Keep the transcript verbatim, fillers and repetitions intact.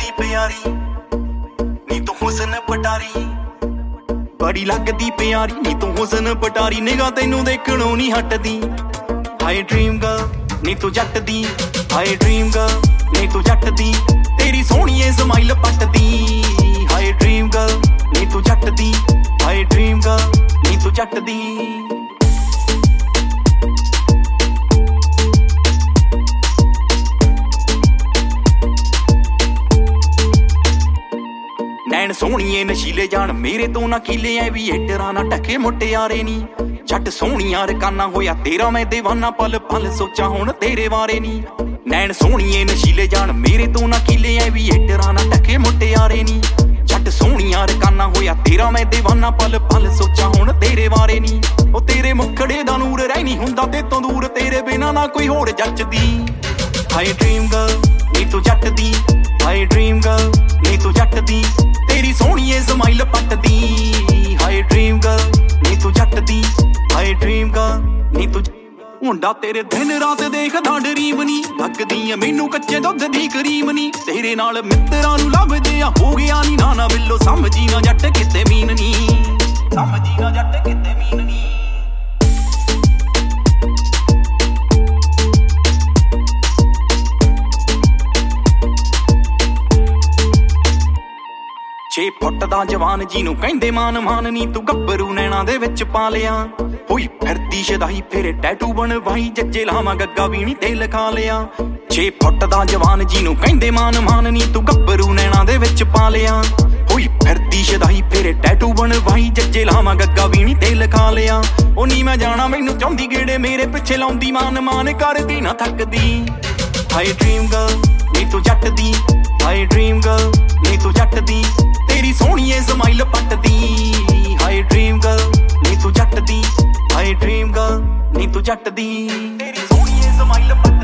लगदी प्यारी नी तू हुस्न पटारी बड़ी लगदी प्यारी नी तू हुस्न पटारी निगाह तैनू देखणों नहीं हटदी हाय ड्रीम गर्ल नी तू जट दी हाय ड्रीम गर्ल नी तू जट दी तेरी सोहणीए स्माइल पटदी हाय ड्रीम गर्ल नी तू जट दी हाय ड्रीम गर्ल नी तू जट दी नैन सोहणीए नशीले जान मेरे तो ना कीले ऐ भी हेटरा ना टके मुटियारे नी जट सोहणिया रकाना होया तेरा मैं दीवाना पल पल सोचा हुण तेरे बारे नी नैन सोहणीए नशीले जान मेरे तो ना कीले ऐ भी हेटरा ना टके मुटियारे नी जट सोहणिया रकाना होया तेरा मैं दीवाना पल पल सोचा हुण तेरे बारे नी ओ तेरे मुखड़े दा नूर रह नहीं हुंदा ते तो दूर तेरे बिना ना कोई होर जचदी हाय ड्रीम गर्ल नी तू जट दी हाय ड्रीम गर्ल नी तू जट दी तेरी सोहणीए स्माइल पटदी हाय ड्रीम गर्ल नी तू जट दी हाय ड्रीम गर्ल नी तू मुंडा तेरे दिन रात देखदा ड्रीम नी लगदी ऐ मैनू कच्चे दुध दी करीम नी तेरे नाल मित्तरां नू लभदे आ हो गया नी ना ना बिल्लो समझी ना जट किते मीन नी समझी ना जट किते मीन नी छे फुट दा जवान जीनू कहंदे मान मान नी तू गब्बरू नैना दे विच पा लिया होई फिरदी शदाई फिर टैटू बनवाई जज्जे लावां गग्गा वीणी ते लिखा लिया छे फुट दा जवान जीनू कहंदे मान मान नी तू गब्बरू नैना दे विच पा लिया होई फिरदी शदाई फिर टैटू बनवाई जज्जे लावां गग्गा वीणी ते लिखा लिया ओ नी मैं जाना मैनू चाहुंदी गेड़े मेरे पिछे लाउंदी मान मान करदी ना थकदी हाय ड्रीम गर्ल नी तू जट दी हाय ड्रीम गर्ल नी तू जट दी तेरी सोहणीए स्माइल पटदी हाय ड्रीम गर्ल नी तू जट दी हाय ड्रीम गर्ल नी तू जट दी तेरी सोहणीए स्माइल पटदी